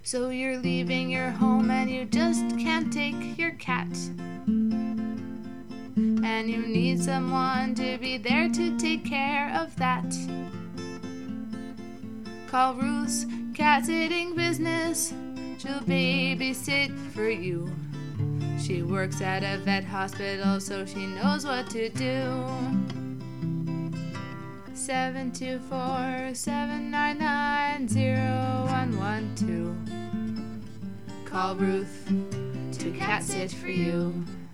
So you're leaving your home and you just can't take your cat. And you need someone to be there to take care of that. Call Ruth's cat sitting business. She'll babysit for you. She works at a vet hospital, so she knows what to do. 724-799-0112. Call Ruth to cat sit for you.